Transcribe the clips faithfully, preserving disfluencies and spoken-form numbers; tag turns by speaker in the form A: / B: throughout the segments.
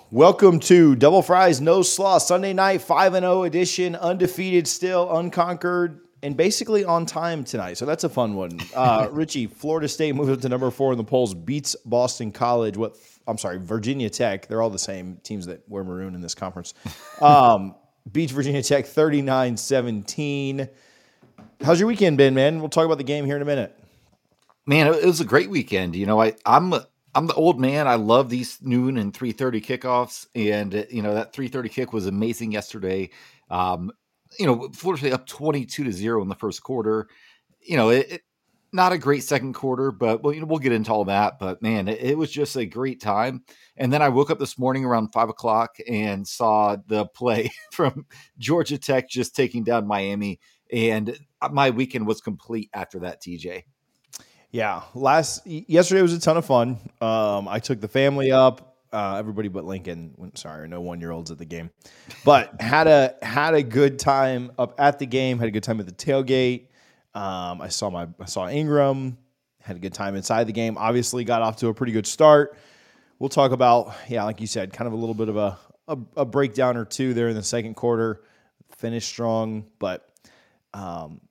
A: Welcome to Double Fries No Slaw Sunday night five and oh edition, undefeated still, unconquered, and basically on time tonight. So that's a fun one. Uh, Richie, Florida State moves up to number four in the polls, beats Boston College. What? I'm sorry, Virginia Tech. They're all the same teams that wear maroon in this conference. Um, beats Virginia Tech thirty-nine seventeen. How's your weekend been, man? We'll talk about the game here in a minute.
B: Man, it was a great weekend. You know, I, I'm I'm the old man. I love these noon and three thirty kickoffs, and you know that three thirty kick was amazing yesterday. Um, you know, Florida State up twenty-two to zero in the first quarter. You know, it, it not a great second quarter, but well, you know, we'll get into all that. But man, it, it was just a great time. And then I woke up this morning around five o'clock and saw the play from Georgia Tech just taking down Miami, and my weekend was complete after that. T J.
A: Yeah, last yesterday was a ton of fun. Um, I took the family up, uh, everybody but Lincoln. Sorry, no one year olds at the game, but had a had a good time up at the game. Had a good time at the tailgate. Um, I saw my I saw Ingram. Had a good time inside the game. Obviously, got off to a pretty good start. We'll talk about yeah, like you said, kind of a little bit of a a, a breakdown or two there in the second quarter. Finished strong, but. Um,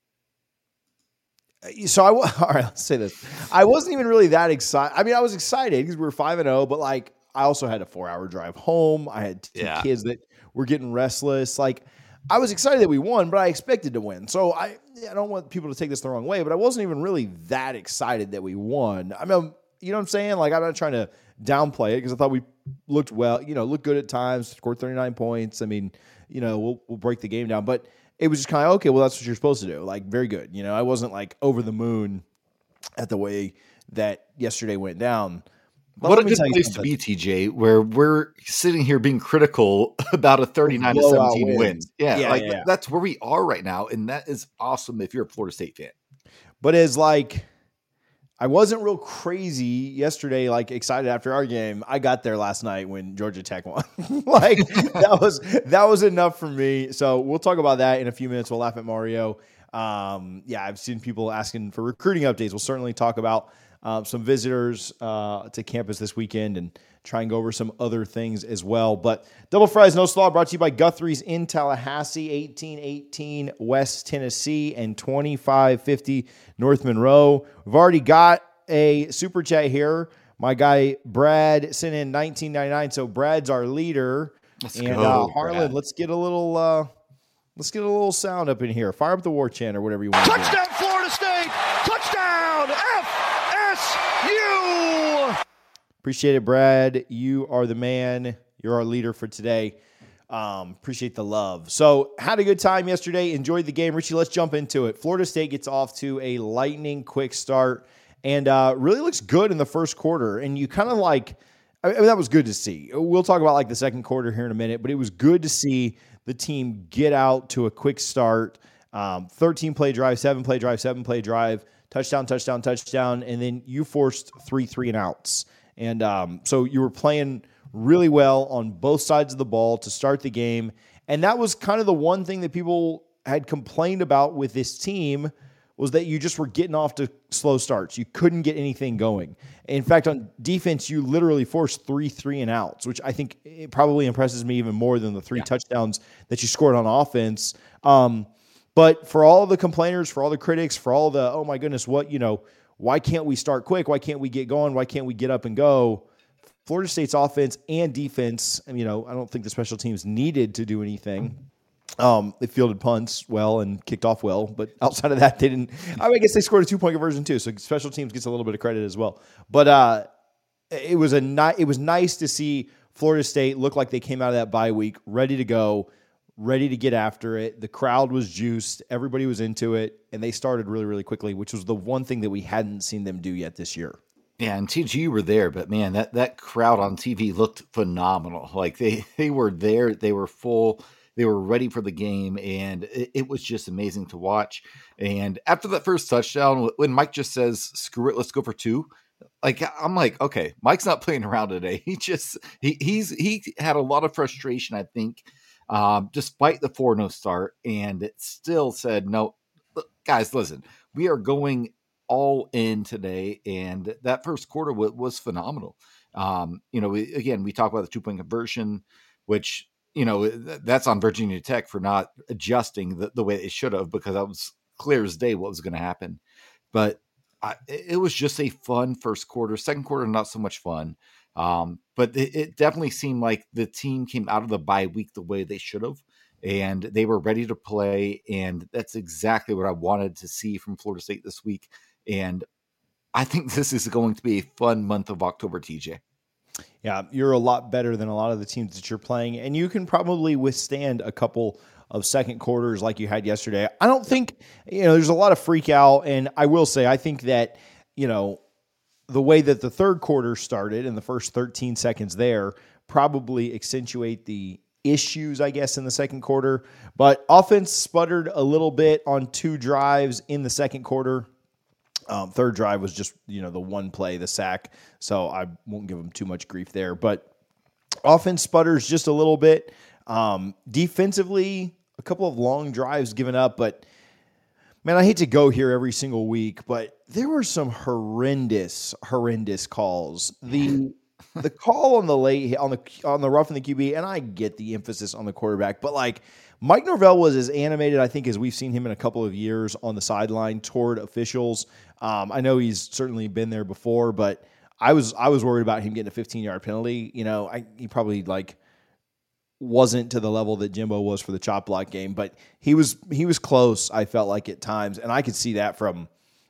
A: So I all right. Let's say this. I wasn't even really that excited. I mean, I was excited because we were five and zero, but like I also had a four hour drive home. I had two
B: yeah.
A: kids that were getting restless. Like I was excited that we won, but I expected to win. So I I don't want people to take this the wrong way, but I wasn't even really that excited that we won. I mean, you know what I'm saying? Like I'm not trying to downplay it because I thought we looked well. You know, looked good at times. Scored thirty-nine points. I mean, you know, we'll we'll break the game down, but. It was just kind of, okay, well, that's what you're supposed to do. Like, very good. You know, I wasn't, like, over the moon at the way that yesterday went down.
B: But what a good place to be, T J, where we're sitting here being critical about a thirty-nine to seventeen win. Yeah, yeah, like yeah, yeah. That's where we are right now, and that is awesome if you're a Florida State fan.
A: But as, like, I wasn't real crazy yesterday, like excited after our game. I got there last night when Georgia Tech won. like that was that was enough for me. So we'll talk about that in a few minutes. We'll laugh at Mario. Um, yeah, I've seen people asking for recruiting updates. We'll certainly talk about uh, some visitors uh, to campus this weekend and try and go over some other things as well. But Double Fries No Slaw brought to you by Guthrie's in Tallahassee, eighteen eighteen West Tennessee, and twenty-five fifty North Monroe. We've already got a super chat here. My guy Brad sent in nineteen ninety-nine. So Brad's our leader.
B: Let's
A: and
B: go,
A: uh, Harlan,
B: Brad.
A: let's get a little uh, let's get a little sound up in here. Fire up the war chant or whatever you want.
C: Touchdown,
A: to do.
C: Florida State! Touchdown, F S U!
A: Appreciate it, Brad. You are the man. You're our leader for today. Um, appreciate the love. So had a good time yesterday. Enjoyed the game. Richie, let's jump into it. Florida State gets off to a lightning quick start and uh, really looks good in the first quarter. And you kind of like, I mean, that was good to see. We'll talk about like the second quarter here in a minute, but it was good to see the team get out to a quick start. Um, thirteen play drive, seven play drive, seven play drive, touchdown, touchdown, touchdown. And then you forced three, three and outs. And um, so you were playing really well on both sides of the ball to start the game. And that was kind of the one thing that people had complained about with this team was that you just were getting off to slow starts. You couldn't get anything going. In fact, on defense, you literally forced three three and outs, which I think it probably impresses me even more than the three yeah. touchdowns that you scored on offense. Um, but for all the complainers, for all the critics, for all the, oh my goodness, what, you know, why can't we start quick? Why can't we get going? Why can't we get up and go? Florida State's offense and defense, and, you know, I don't think the special teams needed to do anything. Um, they fielded punts well and kicked off well, but outside of that, they didn't. I, mean, I guess they scored a two-point conversion too, so special teams gets a little bit of credit as well. But uh, it was a ni- it was nice to see Florida State look like they came out of that bye week ready to go, ready to get after it. The crowd was juiced, everybody was into it, and they started really, really quickly, which was the one thing that we hadn't seen them do yet this year.
B: Yeah, and T G, you were there, but man, that, that crowd on T V looked phenomenal. Like they, they were there, they were full, they were ready for the game, and it, it was just amazing to watch. And after that first touchdown, when Mike just says, screw it, let's go for two, like I'm like, okay, Mike's not playing around today. He just he he's he had a lot of frustration, I think, um, despite the four no start, and it still said, no, look, guys, listen, we are going all in today, and that first quarter w- was phenomenal. Um, you know, we, again, we talk about the two point conversion, which, you know, that's on Virginia Tech for not adjusting the, the way it should have, because that was clear as day what was going to happen. But I, it was just a fun first quarter. Second quarter, not so much fun. Um, but it, it definitely seemed like the team came out of the bye week the way they should have, and they were ready to play. And that's exactly what I wanted to see from Florida State this week. And I think this is going to be a fun month of October, T J.
A: Yeah, you're a lot better than a lot of the teams that you're playing, and you can probably withstand a couple of second quarters like you had yesterday. I don't think, you know, there's a lot of freak out, and I will say, I think that, you know, the way that the third quarter started and the first thirteen seconds there probably accentuate the issues, I guess, in the second quarter. But offense sputtered a little bit on two drives in the second quarter. Um, third drive was just, you know, the one play, the sack. So I won't give them too much grief there. But offense sputters just a little bit. Um, defensively, a couple of long drives given up. But, man, I hate to go here every single week, but there were some horrendous, horrendous calls. The the call on the late on the on the rough and the Q B, and I get the emphasis on the quarterback, but like Mike Norvell was as animated, I think, as we've seen him in a couple of years on the sideline toward officials. Um, I know he's certainly been there before, but I was I was worried about him getting a fifteen-yard penalty. You know, I, he probably like wasn't to the level that Jimbo was for the chop block game, but he was he was close. I felt like at times, and I could see that from,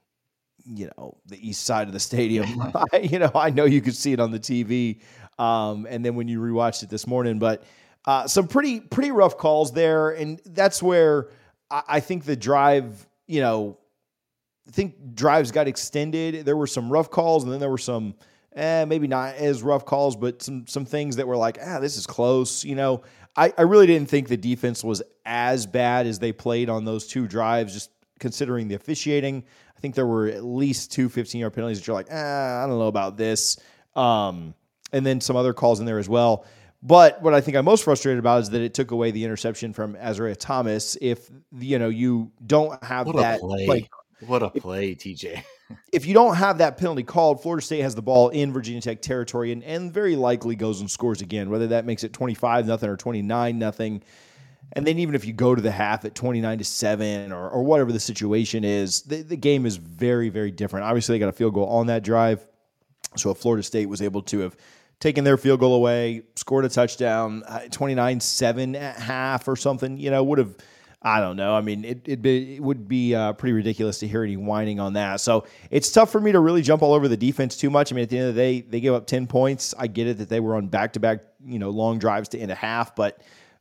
A: you know, the east side of the stadium. I, you know, I know you could see it on the T V, um, and then when you rewatched it this morning, but uh, some pretty pretty rough calls there, and that's where I, I think the drive, you know, I think drives got extended. There were some rough calls, and then there were some, eh, maybe not as rough calls, but some some things that were like, ah, this is close. You know, I, I really didn't think the defense was as bad as they played on those two drives, just considering the officiating. I think there were at least two fifteen-yard penalties that you're like, ah, I don't know about this. Um, and then some other calls in there as well. But what I think I'm most frustrated about is that it took away the interception from Azariah Thomas. If, you know, you don't have
B: what
A: that
B: a play.
A: play.
B: What a play, T J.
A: If you don't have that penalty called, Florida State has the ball in Virginia Tech territory and, and very likely goes and scores again, whether that makes it twenty-five nothing or twenty-nine nothing. And then even if you go to the half at twenty-nine to seven or, or whatever the situation is, the, the game is very, very different. Obviously, they got a field goal on that drive. So if Florida State was able to have taken their field goal away, scored a touchdown, twenty-nine seven at half or something, you know, would have, I don't know. I mean, it, it'd be, it would be uh, pretty ridiculous to hear any whining on that. So it's tough for me to really jump all over the defense too much. I mean, at the end of the day, they gave up ten points. I get it that they were on back-to-back, you know, long drives to end a half, but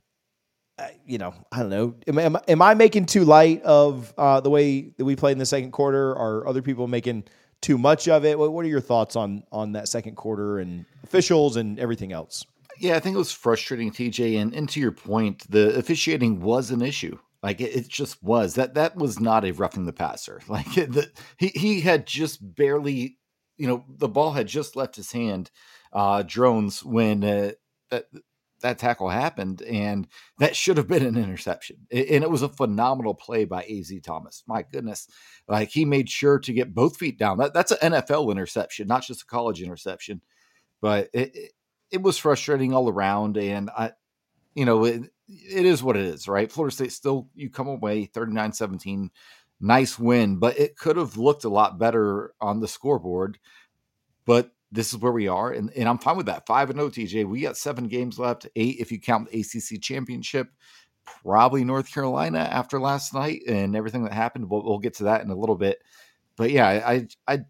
A: Uh, you know, I don't know. Am, am, am I making too light of uh, the way that we played in the second quarter? Are other people making too much of it? What, what are your thoughts on on that second quarter and officials and everything else?
B: Yeah, I think it was frustrating, T J. And, and to your point, the officiating was an issue. Like it, it just was. That that was not a roughing the passer. Like it, the, he he had just barely, you know, the ball had just left his hand, uh, drones when uh, that. that tackle happened, and that should have been an interception. And it was a phenomenal play by A Z Thomas. My goodness. Like he made sure to get both feet down. That, that's an N F L interception, not just a college interception, but it, it, it was frustrating all around. And I, you know, it, it is what it is, right? Florida State still, you come away thirty-nine seventeen, nice win, but it could have looked a lot better on the scoreboard, but this is where we are, and, and I'm fine with that. five and oh, T J. We got seven games left, eight if you count the A C C championship, probably North Carolina after last night and everything that happened. We'll, we'll get to that in a little bit. But yeah, I, I,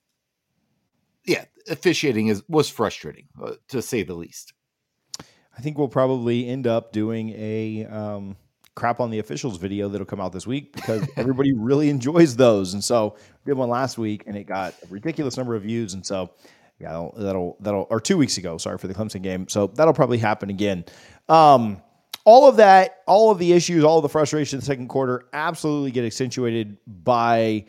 B: yeah, officiating is was frustrating, uh, to say the least.
A: I think we'll probably end up doing a um, crap on the officials video that'll come out this week because everybody really enjoys those. And so we did one last week, and it got a ridiculous number of views, and so yeah, that'll, that'll, that'll, or two weeks ago, sorry, for the Clemson game. So that'll probably happen again. Um, all of that, all of the issues, all of the frustration in the second quarter absolutely get accentuated by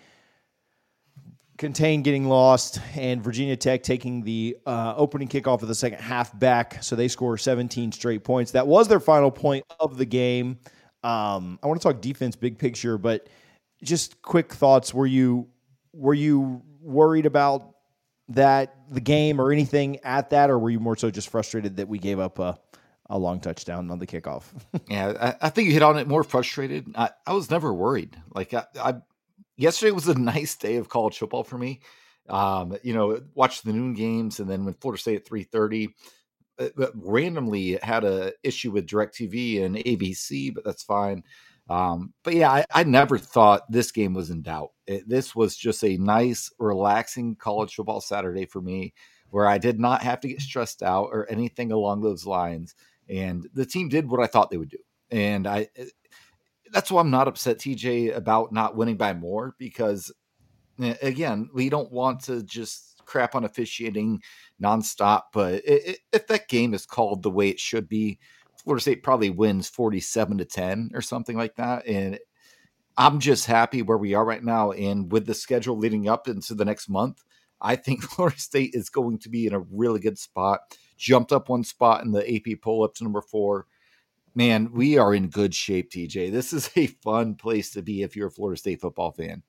A: Contain getting lost and Virginia Tech taking the uh, opening kickoff of the second half back. So they score seventeen straight points. That was their final point of the game. Um, I want to talk defense, big picture, but just quick thoughts. Were you, were you worried about that the game or anything at that, or were you more so just frustrated that we gave up a, a long touchdown on the kickoff?
B: Yeah, I, I think you hit on it. More frustrated. I, I was never worried. Like I, I, yesterday was a nice day of college football for me. Um, you know, watched the noon games, and then when Florida State at three thirty, uh, randomly had a issue with DirecTV and A B C, but that's fine. Um, but yeah, I, I never thought this game was in doubt. It, this was just a nice, relaxing college football Saturday for me, where I did not have to get stressed out or anything along those lines. And the team did what I thought they would do. And I, that's why I'm not upset, T J, about not winning by more, because again, we don't want to just crap on officiating nonstop, but it, it, if that game is called the way it should be, Florida State probably wins forty-seven to ten or something like that. And I'm just happy where we are right now. And with the schedule leading up into the next month, I think Florida State is going to be in a really good spot. Jumped up one spot in the A P poll up to number four. Man, we are in good shape, T J. This is a fun place to be if you're a Florida State football fan.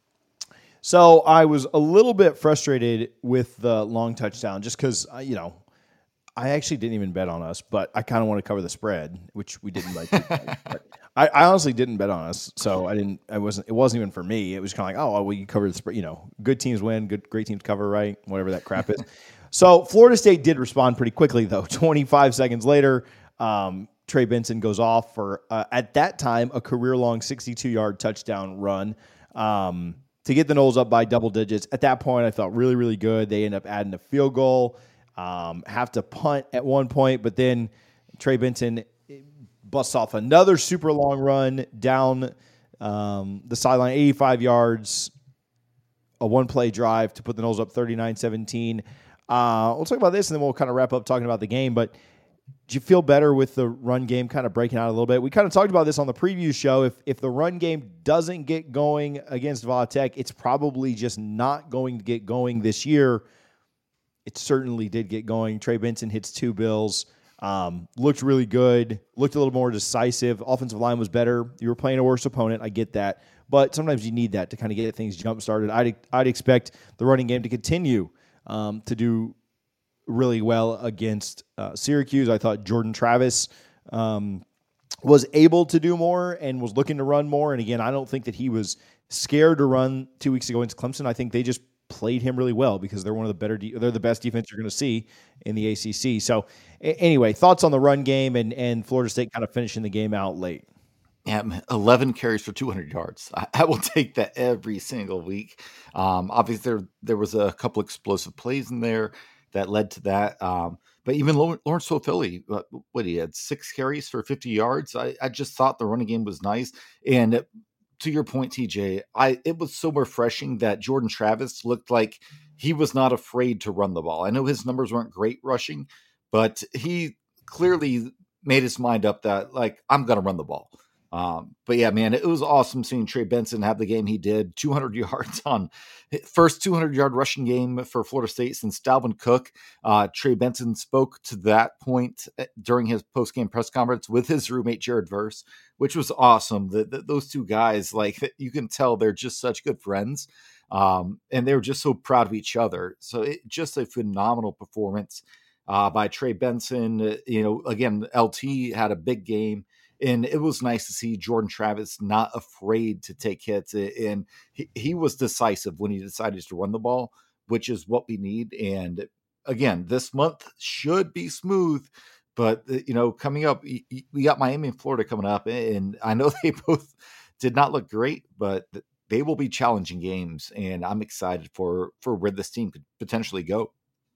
A: So I was a little bit frustrated with the long touchdown just because, you know, I actually didn't even bet on us, but I kind of want to cover the spread, which we didn't like. I, I honestly didn't bet on us, so I didn't. I wasn't. It wasn't even for me. It was kind of like, oh, well, we covered the spread. You know, good teams win, good great teams cover, right? Whatever that crap is. So Florida State did respond pretty quickly, though. twenty-five seconds later, um, Trey Benson goes off for uh, at that time a career-long sixty-two yard touchdown run um, to get the Noles up by double digits. At that point, I felt really, really good. They end up adding a field goal. Um, have to punt at one point, but then Trey Benson busts off another super long run down um, the sideline, eighty-five yards, a one-play drive to put the Noles up thirty-nine seventeen. Uh, we'll talk about this, and then we'll kind of wrap up talking about the game, but did you feel better with the run game kind of breaking out a little bit? We kind of talked about this on the preview show. If if the run game doesn't get going against Va-Tech, it's probably just not going to get going this year. It certainly did get going. Trey Benson hits two bills. Um, looked really good. Looked a little more decisive. Offensive line was better. You were playing a worse opponent. I get that. But sometimes you need that to kind of get things jump-started. I'd, I'd expect the running game to continue um, to do really well against uh, Syracuse. I thought Jordan Travis um, was able to do more and was looking to run more. And again, I don't think that he was scared to run two weeks ago against Clemson. I think they just played him really well because they're one of the better, de- they're the best defense you're going to see in the A C C. So a- anyway, thoughts on the run game and, and Florida State kind of finishing the game out late.
B: Yeah, eleven carries for two hundred yards. I, I will take that every single week. Um, obviously, there there was a couple explosive plays in there that led to that. Um, but even Lawrence Toafili, what, what he had six carries for fifty yards. I, I just thought the running game was nice. And to your point, T J, I it was so refreshing that Jordan Travis looked like he was not afraid to run the ball. I know his numbers weren't great rushing, but he clearly made his mind up that, like, I'm going to run the ball. Um, but yeah, man, it was awesome seeing Trey Benson have the game he did. two hundred yards on first two hundred yard rushing game for Florida State since Dalvin Cook. Uh, Trey Benson spoke to that point during his post game press conference with his roommate Jared Verse, which was awesome. That those two guys, like, you can tell they're just such good friends. Um, and they were just so proud of each other. So it just a phenomenal performance uh, by Trey Benson. You know, again, L T had a big game. And it was nice to see Jordan Travis not afraid to take hits. And he, he was decisive when he decided to run the ball, which is what we need. And again, this month should be smooth. But, you know, coming up, we got Miami and Florida coming up. And I know they both did not look great, but they will be challenging games. And I'm excited for, for where this team could potentially go.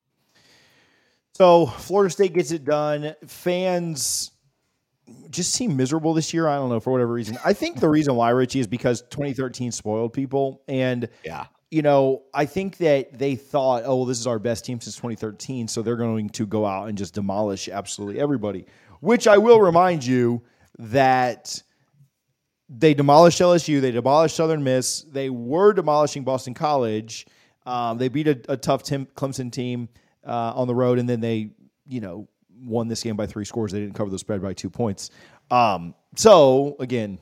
A: So Florida State gets it done. Fans just seem miserable this year. I don't know, for whatever reason. I think the reason why, Richie, is because twenty thirteen spoiled people. And,
B: yeah,
A: you know, I think that they thought, oh, well, this is our best team since twenty thirteen, so they're going to go out and just demolish absolutely everybody, which I will remind you that they demolished L S U. They demolished Southern Miss. They were demolishing Boston College. Um, they beat a, a tough Tim, Clemson team uh, on the road, and then they, you know, won this game by three scores. They didn't cover the spread by two points. Um, so, again,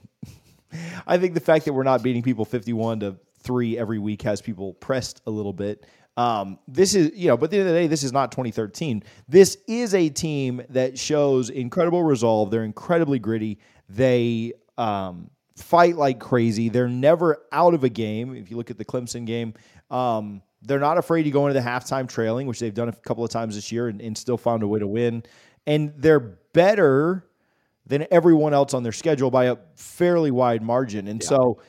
A: I think the fact that we're not beating people fifty-one to three every week has people pressed a little bit. Um, this is, you know, but at the end of the day, this is not twenty thirteen. This is a team that shows incredible resolve. They're incredibly gritty. They um, fight like crazy. They're never out of a game. If you look at the Clemson game, um, they're not afraid to go into the halftime trailing, which they've done a couple of times this year and, and still found a way to win. And they're better than everyone else on their schedule by a fairly wide margin. And yeah. so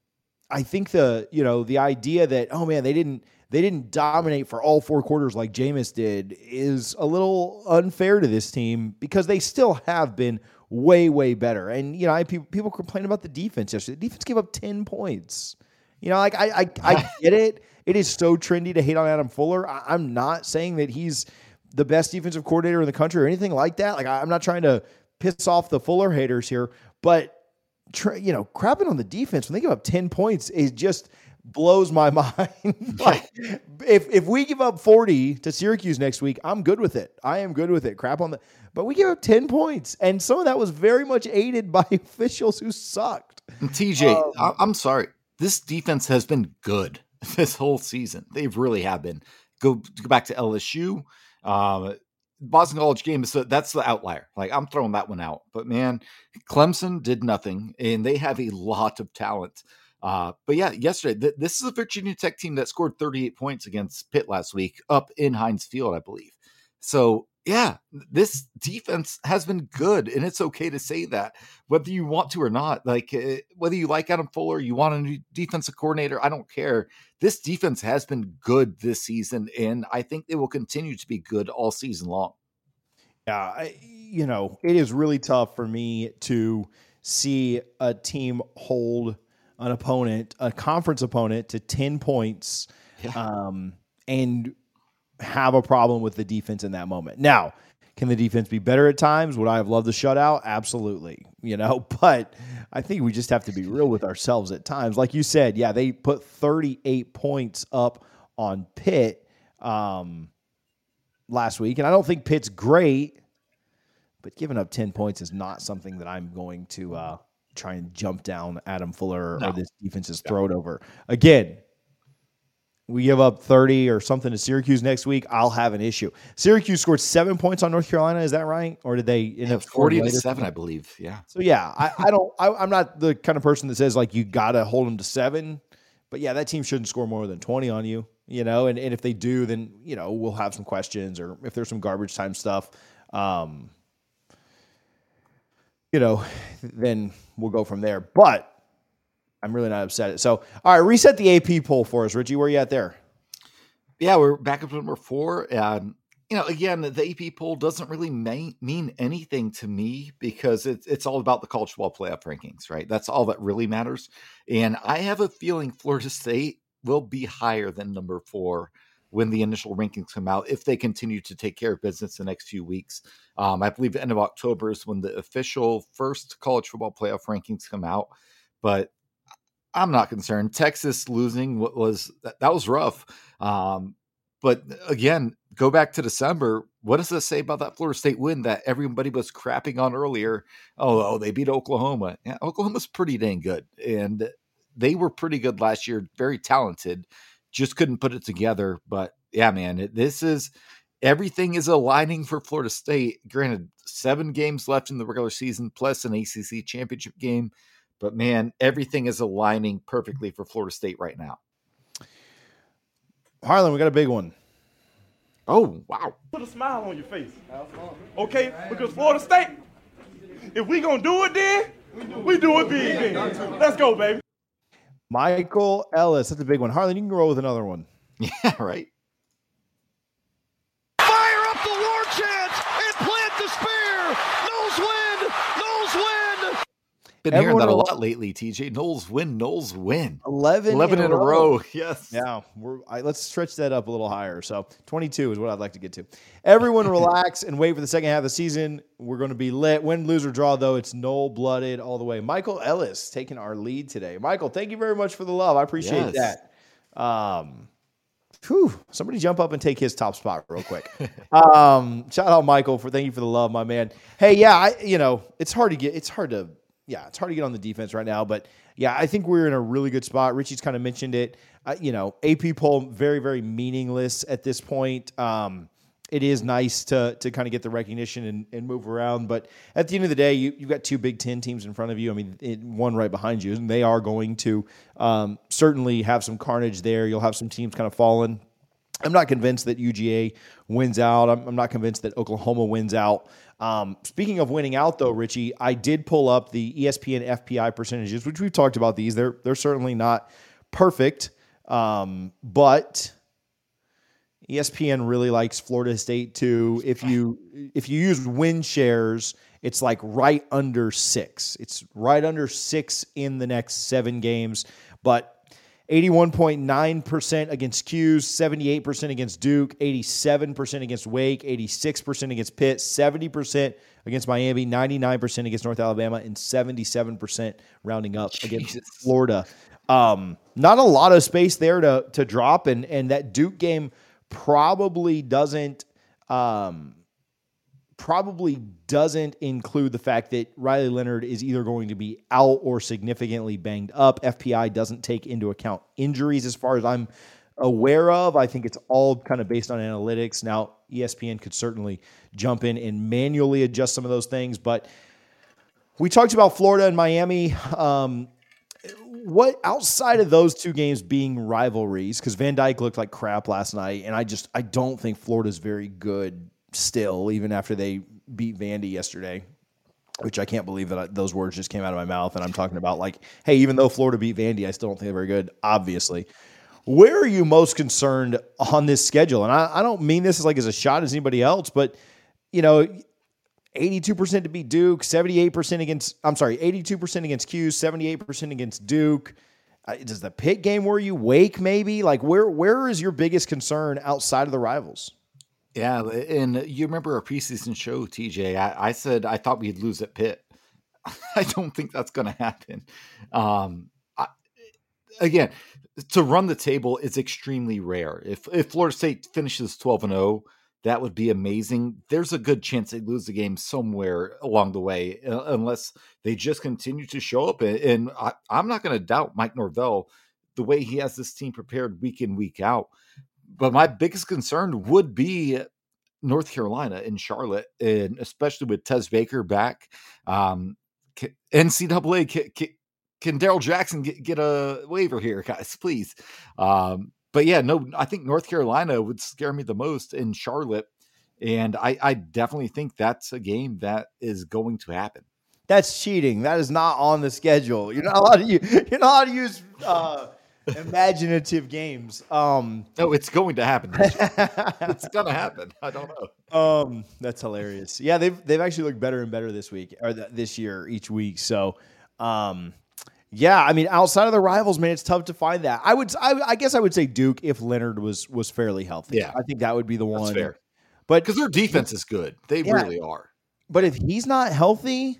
A: I think the, you know, the idea that, oh man, they didn't, they didn't dominate for all four quarters like Jameis did is a little unfair to this team because they still have been way, way better. And, you know, I, people, people complain about the defense yesterday. The defense gave up ten points. You know, like I, I, I get it. It is so trendy to hate on Adam Fuller. I, I'm not saying that he's the best defensive coordinator in the country or anything like that. Like I, I'm not trying to piss off the Fuller haters here, but tr- you know, crapping on the defense when they give up ten points is just blows my mind. Like if if we give up forty to Syracuse next week, I'm good with it. I am good with it. Crap on the, but we give up ten points, and some of that was very much aided by officials who sucked.
B: T J, um, I- I'm sorry. This defense has been good this whole season. They really have been. Go go back to L S U. Um, Boston College game is that's the outlier. Like I'm throwing that one out. But man, Clemson did nothing, and they have a lot of talent. Uh, but yeah, yesterday th- this is a Virginia Tech team that scored thirty-eight points against Pitt last week, up in Heinz Field, I believe. So yeah, this defense has been good, and it's okay to say that, whether you want to or not. Like uh, whether you like Adam Fuller, you want a new defensive coordinator, I don't care. This defense has been good this season, and I think they will continue to be good all season long.
A: Yeah, I, you know, it is really tough for me to see a team hold an opponent, a conference opponent, to ten points, yeah. um, and have a problem with the defense in that moment. Now, can the defense be better at times? Would I have loved the shutout? Absolutely. You know, but I think we just have to be real with ourselves at times. Like you said, yeah, they put thirty-eight points up on Pitt um, last week, and I don't think Pitt's great, but giving up ten points is not something that I'm going to uh, try and jump down Adam Fuller no. or this defense's throat yeah. over. Again, we give up thirty or something to Syracuse next week, I'll have an issue. Syracuse scored seven points on North Carolina. Is that right? Or did they end
B: yeah,
A: up
B: forty to seven, I believe. Yeah.
A: So yeah, I, I don't, I, I'm not the kind of person that says like, you got to hold them to seven, but yeah, that team shouldn't score more than twenty on you, you know? And, and if they do, then, you know, we'll have some questions, or if there's some garbage time stuff, um, you know, then we'll go from there. But I'm really not upset. So, all right, reset the A P poll for us, Richie. Where are you at there?
B: Yeah, we're back up to number four. Um, you know, again, the A P poll doesn't really mean, mean anything to me because it's it's all about the college football playoff rankings, right? That's all that really matters. And I have a feeling Florida State will be higher than number four when the initial rankings come out, if they continue to take care of business the next few weeks. Um, I believe the end of October is when the official first college football playoff rankings come out. But I'm not concerned. Texas losing what was that was rough. Um, but again, go back to December. What does this say about that Florida State win that everybody was crapping on earlier? Oh, oh they beat Oklahoma. Yeah, Oklahoma's pretty dang good. And they were pretty good last year, very talented, just couldn't put it together. But yeah, man, it, this is everything is aligning for Florida State. Granted, seven games left in the regular season, plus an A C C championship game. But, man, everything is aligning perfectly for Florida State right now.
A: Harlan, we got a big one.
B: Oh, wow.
D: Put a smile on your face. Okay? Because Florida State, if we going to do it then, we do it big then. Let's go, baby.
A: Michael Ellis. That's a big one. Harlan, you can roll with another one.
B: Yeah, right.
C: Fire up the war chant and plant the spear. Knowles win. Knowles win.
B: Been Everyone hearing that a lot lately, T J. Knowles win, Knowles win.
A: eleven,
B: eleven in, in a row. row. Yes.
A: Yeah. We're, I, let's stretch that up a little higher. So twenty-two is what I'd like to get to. Everyone relax and wait for the second half of the season. We're going to be lit. Win, lose, or draw, though, it's Knoll-blooded all the way. Michael Ellis taking our lead today. Michael, thank you very much for the love. I appreciate yes. that. Um, whew, somebody jump up and take his top spot real quick. um, shout out Michael for thank you for the love, my man. Hey, yeah, I you know it's hard to get it's hard to yeah, it's hard to get on the defense right now. But yeah, I think we're in a really good spot. Richie's kind of mentioned it. Uh, you know, A P poll very very meaningless at this point. Um, it is nice to to kind of get the recognition and, and move around. But at the end of the day, you, you've got two Big Ten teams in front of you. I mean, it, one right behind you, and they are going to um, certainly have some carnage there. You'll have some teams kind of falling. I'm not convinced that U G A wins out. I'm, I'm not convinced that Oklahoma wins out. Um, speaking of winning out, though, Richie, I did pull up the E S P N F P I percentages, which we've talked about these. They're they're certainly not perfect, um, but E S P N really likes Florida State too. If you if you use win shares, it's like right under six. It's right under six in the next seven games, but eighty-one point nine percent against Q's, seventy-eight percent against Duke, eighty-seven percent against Wake, eighty-six percent against Pitt, seventy percent against Miami, ninety-nine percent against North Alabama, and seventy-seven percent rounding up against
B: Jesus.
A: Florida. Um, not a lot of space there to to drop, and and that Duke game probably doesn't um, probably doesn't include the fact that Riley Leonard is either going to be out or significantly banged up. F P I doesn't take into account injuries as far as I'm aware of. I think it's all kind of based on analytics. Now, E S P N could certainly jump in and manually adjust some of those things, but we talked about Florida and Miami. Um, What outside of those two games being rivalries, because Van Dyke looked like crap last night, and I just I don't think Florida's very good still, even after they beat Vandy yesterday, which I can't believe that I, those words just came out of my mouth, and I'm talking about like, hey, even though Florida beat Vandy, I still don't think they're very good, obviously. Where are you most concerned on this schedule? And I, I don't mean this as like as a shot as anybody else, but, you know, eighty-two percent to beat Duke, seventy-eight percent against, I'm sorry, eighty-two percent against Q, seventy-eight percent against Duke. Uh, does the Pitt game where you Wake maybe? Like where where is your biggest concern outside of the rivals?
B: Yeah, and you remember our preseason show, T J. I, I said I thought we'd lose at Pitt. I don't think that's going to happen. Um, I, again, to run the table is extremely rare. If if Florida State finishes twelve and oh, that would be amazing. There's a good chance they lose the game somewhere along the way, uh, unless they just continue to show up. And, and I, I'm not going to doubt Mike Norvell, the way he has this team prepared week in, week out. But my biggest concern would be North Carolina and Charlotte, and especially with Tez Baker back. Um, N C double A, can, can, can Daryl Jackson get, get a waiver here, guys, please? Um, But yeah, no, I think North Carolina would scare me the most in Charlotte. And I, I definitely think that's a game that is going to happen.
A: That's cheating. That is not on the schedule. You're not allowed to use, you're not allowed to use uh, imaginative games. Um,
B: no, it's going to happen. It's going to happen. I don't know.
A: Um, that's hilarious. Yeah, they've they've actually looked better and better this week or th- this year each week. So, um, yeah, I mean, outside of the rivals, man, it's tough to find that. I would, I, I guess, I would say Duke if Leonard was was fairly healthy.
B: Yeah,
A: I think that would be the one.
B: That's fair.
A: But
B: because their defense is good, they yeah. really are.
A: But if he's not healthy,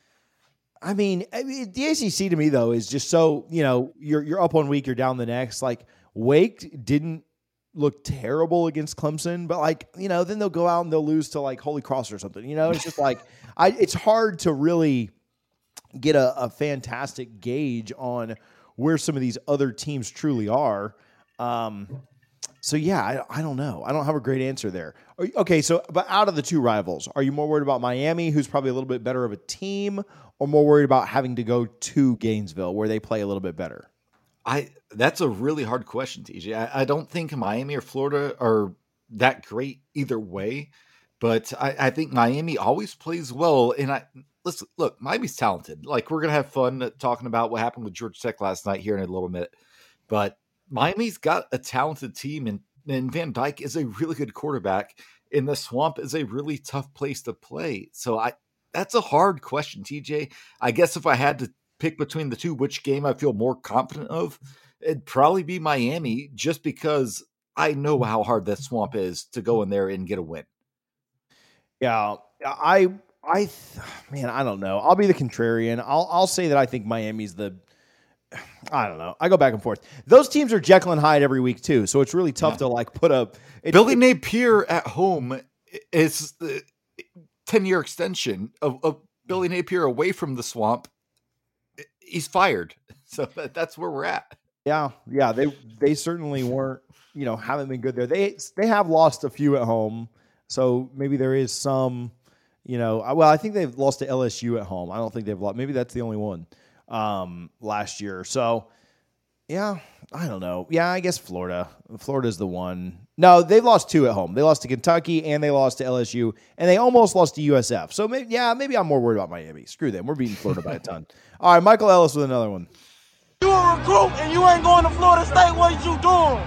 A: I mean, I mean, the A C C to me though is just so, you know, you're you're up one week, you're down the next. Like Wake didn't look terrible against Clemson, but like, you know, then they'll go out and they'll lose to like Holy Cross or something. You know, it's just like I. It's hard to really get a, a fantastic gauge on where some of these other teams truly are. Um, so yeah, I, I don't know. I don't have a great answer there. Okay, so but out of the two rivals, are you more worried about Miami, who's probably a little bit better of a team, or more worried about having to go to Gainesville where they play a little bit better?
B: I that's a really hard question, T J. I, I don't think Miami or Florida are that great either way, but I, I think Miami always plays well. And I listen, look, Miami's talented. Like we're gonna have fun talking about what happened with Georgia Tech last night here in a little bit, but Miami's got a talented team, and, and Van Dyke is a really good quarterback. And the Swamp is a really tough place to play. So I that's a hard question, T J. I guess if I had to pick between the two, which game I feel more confident of, it'd probably be Miami, just because I know how hard that Swamp is to go in there and get a win.
A: Yeah, I, I, man, I don't know. I'll be the contrarian. I'll, I'll say that I think Miami's the, I don't know. I go back and forth. Those teams are Jekyll and Hyde every week too, so it's really tough yeah. to like put up. It,
B: Billy
A: it,
B: Napier at home is the ten-year extension of, of Billy Napier away from the Swamp he's fired. So that, that's where we're at.
A: Yeah, yeah, they they certainly weren't, you know, haven't been good there. They they have lost a few at home, so maybe there is some, you know, well, I think they've lost to L S U at home. I don't think they've lost. Maybe that's the only one um, last year. So, yeah, I don't know. Yeah, I guess Florida. Florida's the one. No, they've lost two at home. They lost to Kentucky and they lost to L S U, and they almost lost to U S F. So, maybe, yeah, maybe I'm more worried about Miami. Screw them. We're beating Florida by a ton. All right, Michael Ellis with another one.
E: You a recruit and you ain't going to Florida State. What you doing?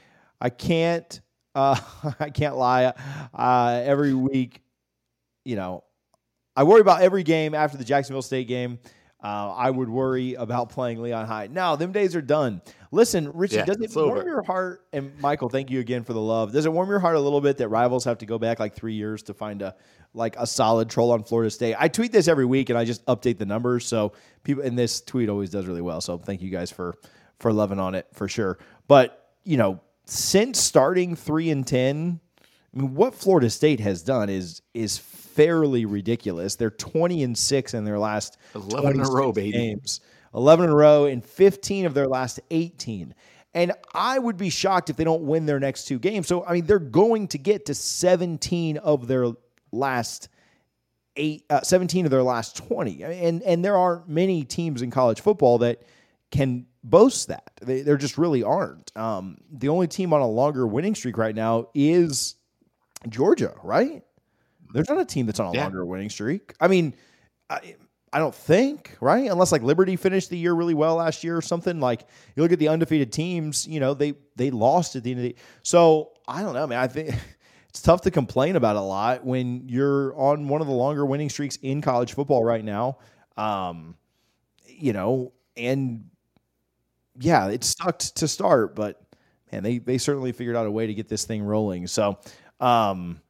A: I can't. Uh, I can't lie. Uh, every week, you know, I worry about every game after the Jacksonville State game. Uh, I would worry about playing Leon High. Now, them days are done. Listen, Richie,
B: Yeah,
A: does it
B: it's
A: warm
B: over.
A: your heart? And Michael, thank you again for the love. Does it warm your heart a little bit that rivals have to go back like three years to find a like a solid troll on Florida State? I tweet this every week and I just update the numbers. So people, and this tweet always does really well. So thank you guys for for loving on it for sure. But you know, since starting three and ten, I mean, what Florida State has done is is fairly ridiculous. They're twenty and six in their last
B: eleven in a row, baby.
A: games. eleven in a row and fifteen of their last eighteen. And I would be shocked if they don't win their next two games. So, I mean, they're going to get to seventeen of their last eight, uh, seventeen of their last twenty. And, and there aren't many teams in college football that can boast that. They, there just really aren't. Um, the only team on a longer winning streak right now is Georgia, right? There's not a team that's on a
B: Yeah.
A: longer winning streak. I mean, I, I don't think, right? Unless like Liberty finished the year really well last year or something. Like you look at the undefeated teams, you know, they they lost at the end of the So I don't know, man. I think it's tough to complain about a lot when you're on one of the longer winning streaks in college football right now. Um, you know, and yeah, it sucked to start, but man, they they certainly figured out a way to get this thing rolling. So um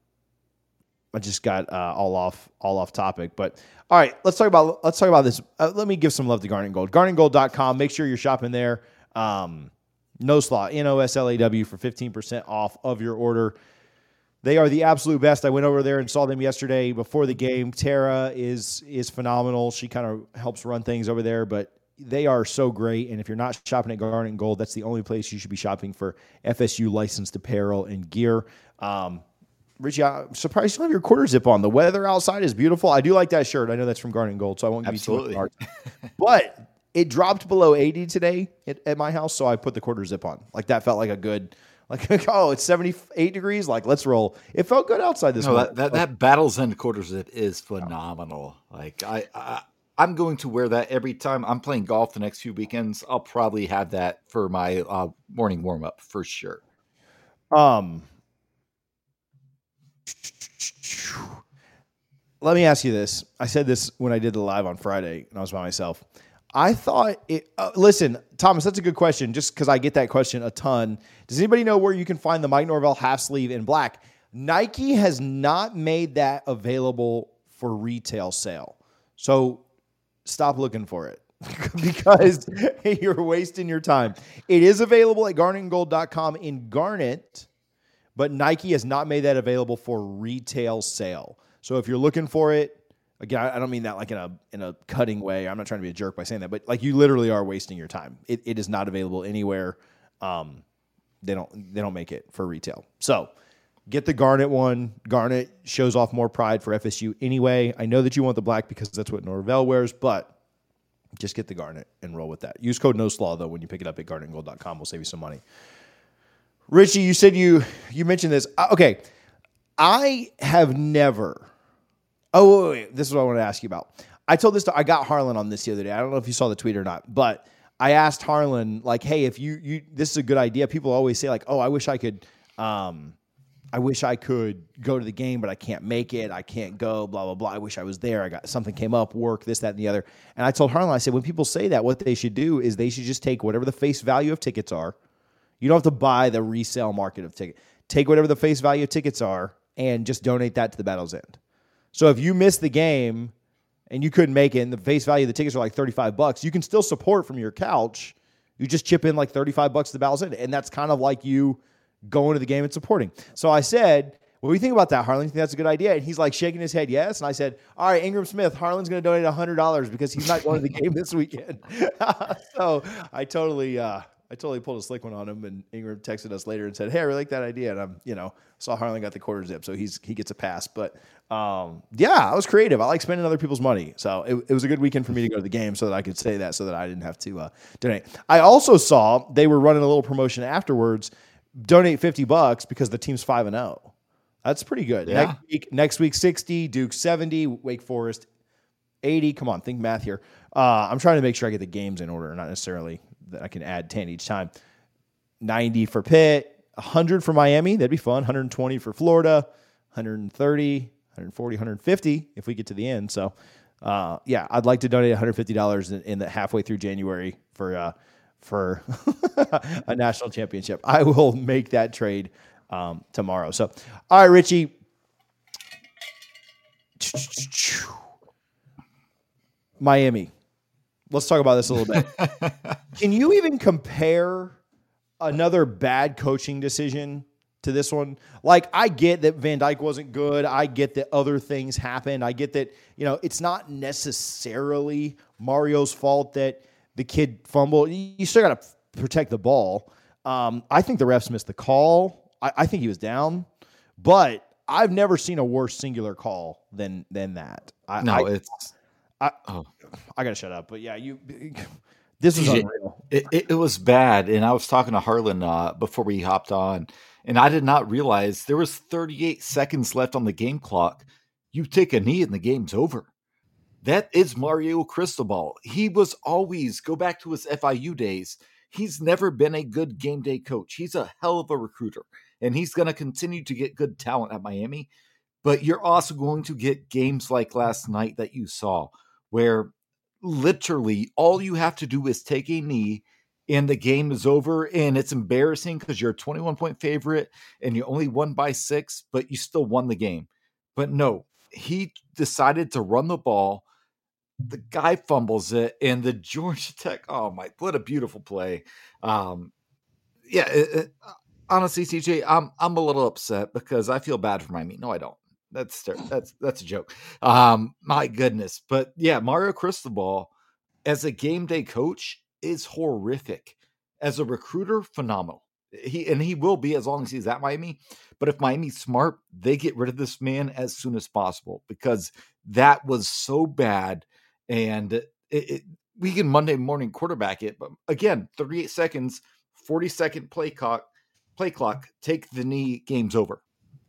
A: I just got uh, all off all off topic, but all right, let's talk about let's talk about this. Uh, let me give some love to Garnet Gold. garnet gold dot com. Make sure you're shopping there. Um, Noslaw, N O S L A W for fifteen percent off of your order. They are the absolute best. I went over there and saw them yesterday before the game. Tara is is phenomenal. She kind of helps run things over there, but they are so great. And if you're not shopping at Garnet Gold, that's the only place you should be shopping for F S U licensed apparel and gear. Um, Richie, I'm surprised you don't have your quarter zip on. The weather outside is beautiful. I do like that shirt. I know that's from Garnet Gold, so I won't give
B: Absolutely.
A: you too much art. But it dropped below eighty today at, at my house, so I put the quarter zip on. Like that felt like a good, like, oh, it's seventy-eight degrees. Like, let's roll. It felt good outside this
B: No,
A: morning.
B: that, that, that Battles End quarter zip is phenomenal. Like I, I, I'm going to wear that every time I'm playing golf the next few weekends. I'll probably have that for my uh, morning warm up for sure.
A: Um, let me ask you this. I said this when I did the live on Friday and I was by myself. I thought it, uh, listen, Thomas, that's a good question just because I get that question a ton. Does anybody know where you can find the Mike Norvell half sleeve in black? Nike has not made that available for retail sale. So stop looking for it because you're wasting your time. It is available at garnet gold dot com in garnet, but Nike has not made that available for retail sale. So if you're looking for it, again, I don't mean that like in a in a cutting way. I'm not trying to be a jerk by saying that, but like you literally are wasting your time. It it is not available anywhere. Um, they don't they don't make it for retail. So get the Garnet one. Garnet shows off more pride for F S U anyway. I know that you want the black because that's what Norvell wears, but just get the Garnet and roll with that. Use code NOSLAW, though, when you pick it up at garnet gold dot com. We'll save you some money. Richie, you said you you mentioned this. Uh, okay. I have never. Oh, wait, wait. This is what I want to ask you about. I told this to, I got Harlan on this the other day. I don't know if you saw the tweet or not, but I asked Harlan, like, hey, if you, you, this is a good idea. People always say like, oh, I wish I could, um, I wish I could go to the game, but I can't make it. I can't go, blah, blah, blah. I wish I was there. I got something came up, work, this, that, and the other. And I told Harlan, I said, when people say that, what they should do is they should just take whatever the face value of tickets are. You don't have to buy the resale market of tickets. Take whatever the face value of tickets are and just donate that to the Battle's End. So if you missed the game and you couldn't make it and the face value of the tickets are like thirty-five bucks, you can still support from your couch. You just chip in like thirty-five bucks to the Battle's End. And that's kind of like you going to the game and supporting. So I said, what do you think about that, Harlan? You think that's a good idea? And he's like shaking his head, yes. And I said, all right, Ingram Smith, Harlan's going to donate one hundred dollars because he's not going to the game this weekend. So I totally, uh, I totally pulled a slick one on him. And Ingram texted us later and said, hey, I really like that idea. And I'm, you know, saw Harlan got the quarter zip, so he's he gets a pass. But um, yeah, I was creative. I like spending other people's money. So it, it was a good weekend for me to go to the game so that I could say that so that I didn't have to uh, donate. I also saw they were running a little promotion afterwards. Donate fifty bucks because the team's five and oh. That's pretty good.
B: Yeah.
A: Next week, next week, sixty, Duke seventy, Wake Forest eighty. Come on, think math here. Uh, I'm trying to make sure I get the games in order, not necessarily that I can add ten each time. ninety for Pitt, one hundred for Miami. That'd be fun. one hundred twenty for Florida, one hundred thirty, one hundred forty, one hundred fifty if we get to the end. So, uh, yeah, I'd like to donate one hundred fifty dollars in, in the halfway through January for uh, for a national championship. I will make that trade um, tomorrow. So, all right, Richie. Miami. Let's talk about this a little bit. Can you even compare another bad coaching decision to this one? Like, I get that Van Dyke wasn't good. I get that other things happened. I get that, you know, it's not necessarily Mario's fault that the kid fumbled. You still got to protect the ball. Um, I think the refs missed the call. I, I think he was down, but I've never seen a worse singular call than than that. I,
B: No,
A: I,
B: it's
A: I,
B: oh.
A: I gotta shut up. But yeah, you. This is
B: T J,
A: unreal.
B: It, it, it was bad, and I was talking to Harlan uh, before we hopped on, and I did not realize there was thirty-eight seconds left on the game clock. You take a knee, and the game's over. That is Mario Cristobal. He was always, go back to his F I U days, he's never been a good game day coach. He's a hell of a recruiter, and he's going to continue to get good talent at Miami. But you're also going to get games like last night that you saw, where literally all you have to do is take a knee and the game is over, and it's embarrassing because you're a twenty-one point favorite and you only won by six, but you still won the game. But no, he decided to run the ball. The guy fumbles it, and the Georgia Tech, oh my, what a beautiful play. Um, yeah, it, it, honestly, C J, I'm I'm a little upset because I feel bad for Miami. No, I don't. That's that's that's a joke. Um, my goodness, but yeah, Mario Cristobal as a game day coach is horrific. As a recruiter, phenomenal. He and he will be as long as he's at Miami. But if Miami's smart, they get rid of this man as soon as possible because that was so bad. And it, it, we can Monday morning quarterback it, but again, thirty-eight seconds, forty second play clock, play clock. Take the knee, game's over.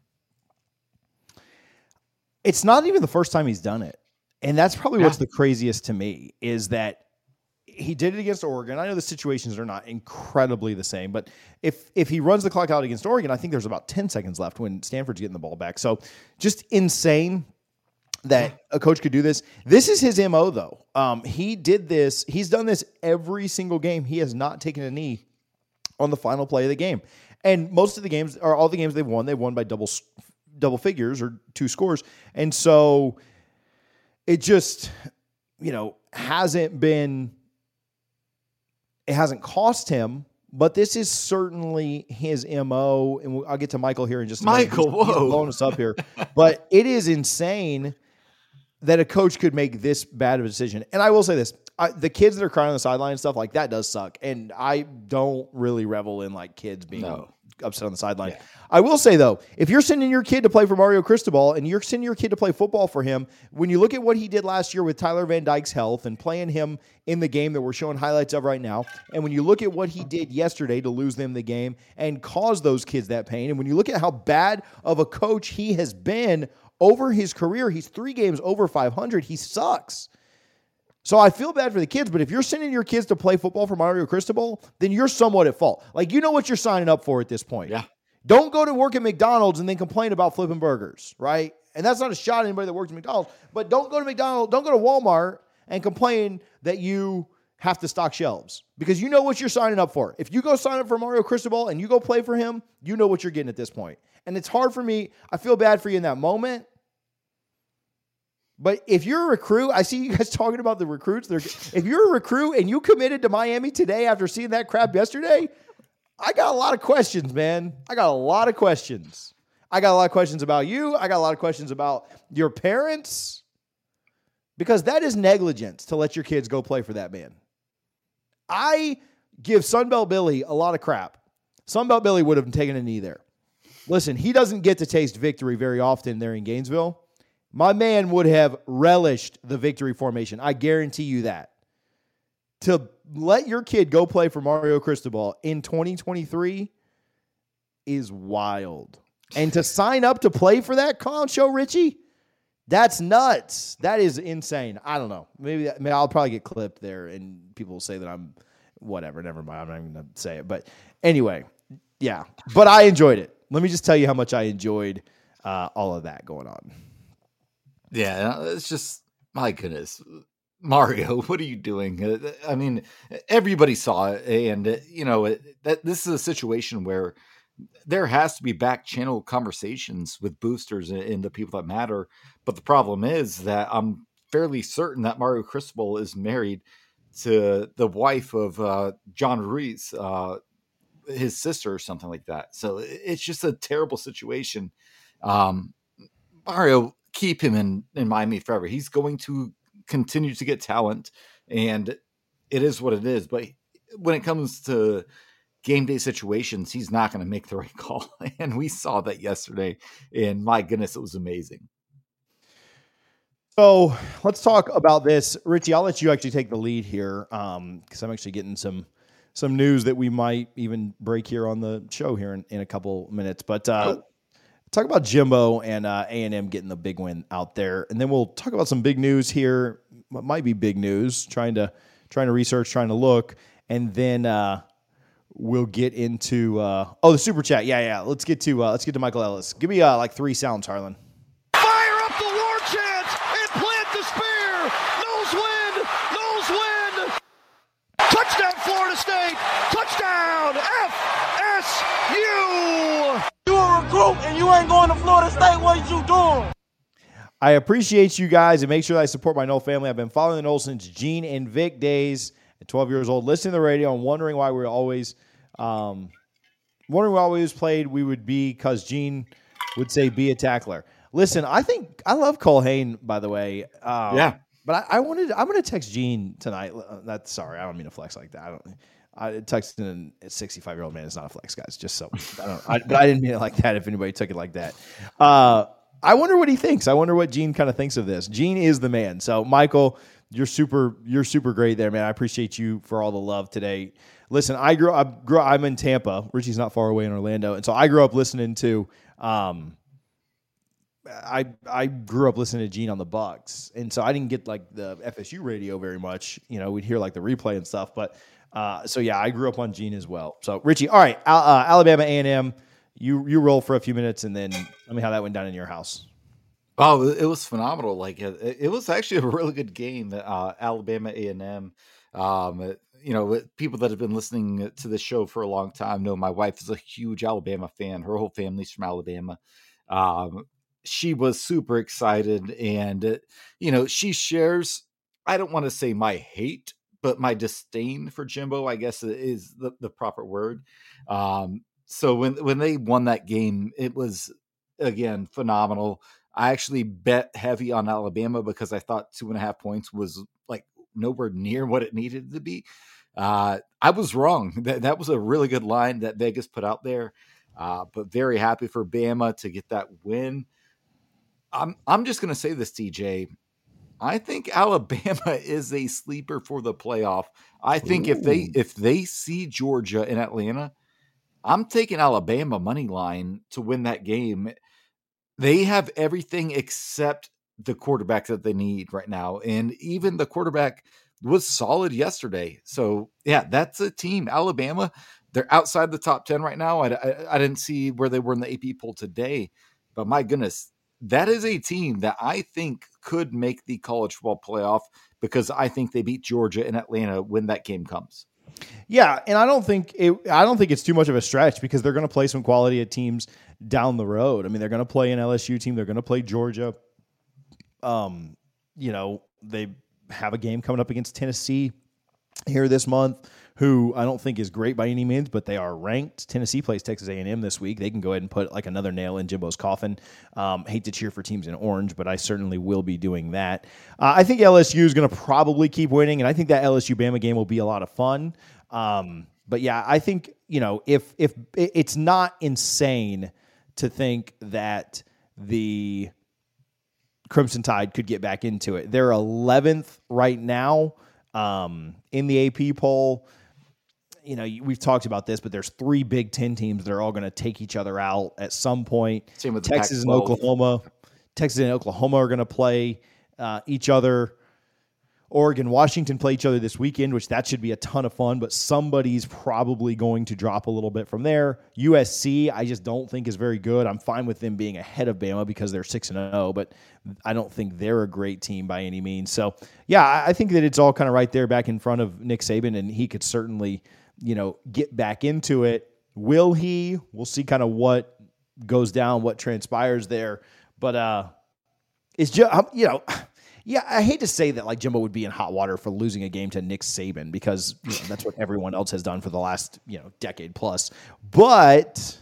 A: It's not even the first time he's done it. And that's probably
B: Yeah.
A: what's the craziest to me is that he did it against Oregon. I know the situations are not incredibly the same, but if if he runs the clock out against Oregon, I think there's about ten seconds left when Stanford's getting the ball back. So just insane that a coach could do this. This is his M O, though. Um, he did this. He's done this every single game. He has not taken a knee on the final play of the game. And most of the games, or all the games they've won, they've won by double double figures or two scores. And so it just, you know, hasn't been, it hasn't cost him, but this is certainly his M O. And I'll get to Michael here in just a
B: Michael,
A: minute. He's, he's
B: whoa.
A: blowing us up here. But it is insane that a coach could make this bad of a decision. And I will say this, I, the kids that are crying on the sideline and stuff, like that does suck. And I don't really revel in like kids being
B: No.
A: upset on the sideline.
B: Yeah.
A: I will say though, if you're sending your kid to play for Mario Cristobal and you're sending your kid to play football for him, when you look at what he did last year with Tyler Van Dyke's health and playing him in the game that we're showing highlights of right now, and when you look at what he did yesterday to lose them the game and cause those kids that pain, and when you look at how bad of a coach he has been over his career, he's three games over five hundred. He sucks. So I feel bad for the kids, but if you're sending your kids to play football for Mario Cristobal, then you're somewhat at fault. Like, you know what you're signing up for at this point.
B: Yeah.
A: Don't go to work at McDonald's and then complain about flipping burgers, right? And that's not a shot at anybody that works at McDonald's, but don't go to McDonald's, don't go to Walmart and complain that you have to stock shelves because you know what you're signing up for. If you go sign up for Mario Cristobal and you go play for him, you know what you're getting at this point. And it's hard for me. I feel bad for you in that moment. But if you're a recruit, I see you guys talking about the recruits. They're, if you're a recruit and you committed to Miami today after seeing that crap yesterday, I got a lot of questions, man. I got a lot of questions. I got a lot of questions about you. I got a lot of questions about your parents, because that is negligence to let your kids go play for that man. I give Sunbelt Billy a lot of crap. Sunbelt Billy would have taken a knee there. Listen, he doesn't get to taste victory very often there in Gainesville. My man would have relished the victory formation. I guarantee you that. To let your kid go play for Mario Cristobal in twenty twenty-three is wild. And to sign up to play for that clown show, Richie, that's nuts. That is insane. I don't know. Maybe, that, maybe I'll probably get clipped there and people will say that I'm whatever. Never mind. I'm not even going to say it. But anyway, yeah. But I enjoyed it. Let me just tell you how much I enjoyed uh, all of that going on.
B: Yeah, it's just, my goodness. Mario, what are you doing? I mean, everybody saw it. And, you know, that this is a situation where there has to be back channel conversations with boosters and the people that matter. But the problem is that I'm fairly certain that Mario Cristobal is married to the wife of uh, John Ruiz, uh, his sister or something like that. So it's just a terrible situation. Um, Mario, keep him in, in Miami forever. He's going to continue to get talent, and it is what it is. But when it comes to game day situations, he's not going to make the right call. And we saw that yesterday, and my goodness, it was amazing.
A: So let's talk about this. Richie, I'll let you actually take the lead here, um, because I'm actually getting some some news that we might even break here on the show here in, in a couple minutes. But uh, oh. talk about Jimbo and uh, A and M getting the big win out there. And then we'll talk about some big news here. What might be big news, trying to trying to research, trying to look. And then uh, we'll get into uh, oh the super chat. Yeah, yeah. Let's get to uh, let's get to Michael Ellis. Give me uh, like three sounds, Harlan.
C: Fire up the war chant and plant the spear. Nose wind, nose wind. Touchdown, Florida State. Touchdown, F S U.
E: You a recruit and you ain't going to Florida State. What you doing?
A: I appreciate you guys and make sure that I support my Knoll family. I've been following the Knowles since Gene and Vic days. At twelve years old, listening to the radio and wondering why we were always, um, wondering why we always played. We would be because Gene would say be a tackler. Listen, I think I love Cole Hain, by the way. Um,
B: yeah,
A: but I, I wanted. I'm going to text Gene tonight. That's sorry, I don't mean to flex like that. I don't. I texting a sixty-five year old man is not a flex, guys. Just so I don't. I, but I didn't mean it like that. If anybody took it like that. Uh, I wonder what he thinks. I wonder what Gene kind of thinks of this. Gene is the man. So, Michael, you're super, you're super great there, man. I appreciate you for all the love today. Listen, I grew up, I grew, I'm in Tampa. Richie's not far away in Orlando. And so I grew up listening to, um, I I grew up listening to Gene on the Bucks. And so I didn't get like the F S U radio very much. You know, we'd hear like the replay and stuff. But uh, so, yeah, I grew up on Gene as well. So, Richie, all right, uh, Alabama A and M. You you roll for a few minutes, and then tell me how that went down in your house.
B: Oh, it was phenomenal. Like it, it was actually a really good game. Uh, Alabama A and M. Um, you know, people that have been listening to this show for a long time know my wife is a huge Alabama fan. Her whole family's from Alabama. Um, she was super excited, and uh, you know, she shares. I don't want to say my hate, but my disdain for Jimbo, I guess, is the, the proper word. Um, So when when they won that game, it was, again, phenomenal. I actually bet heavy on Alabama because I thought two and a half points was like nowhere near what it needed to be. Uh, I was wrong. That, that was a really good line that Vegas put out there, uh, but very happy for Bama to get that win. I'm I'm just going to say this, T J. I think Alabama is a sleeper for the playoff. I think Ooh. if they if they see Georgia in Atlanta, I'm taking Alabama money line to win that game. They have everything except the quarterback that they need right now. And even the quarterback was solid yesterday. So, yeah, that's a team. Alabama, they're outside the top ten right now. I, I, I didn't see where they were in the A P poll today. But my goodness, that is a team that I think could make the college football playoff because I think they beat Georgia and Atlanta when that game comes.
A: Yeah, and I don't think it, I don't think it's too much of a stretch because they're going to play some quality teams down the road. I mean, they're going to play an L S U team. They're going to play Georgia. Um, you know, they have a game coming up against Tennessee here this month. who I don't think is great by any means, but they are ranked. Tennessee plays Texas A and M this week. They can go ahead and put like another nail in Jimbo's coffin. Um, hate to cheer for teams in orange, but I certainly will be doing that. Uh, I think L S U is going to probably keep winning, and I think that L S U-Bama game will be a lot of fun. Um, but yeah, I think, you know, if if it's not insane to think that the Crimson Tide could get back into it. They're eleventh right now um, in the A P poll. You know, we've talked about this, but there's three Big Ten teams that are all going to take each other out at some point.
B: Same with
A: Texas and Oklahoma. Texas and Oklahoma are going to play uh, each other. Oregon, Washington play each other this weekend, which that should be a ton of fun, but somebody's probably going to drop a little bit from there. U S C, I just don't think is very good. I'm fine with them being ahead of Bama because they're six and oh, but I don't think they're a great team by any means. So, yeah, I think that it's all kind of right there back in front of Nick Saban, and he could certainly, you know, get back into it. Will he? We'll see kind of what goes down, what transpires there. But uh, it's just, you know, yeah, I hate to say that like Jimbo would be in hot water for losing a game to Nick Saban because you know, that's what everyone else has done for the last, you know, decade plus. But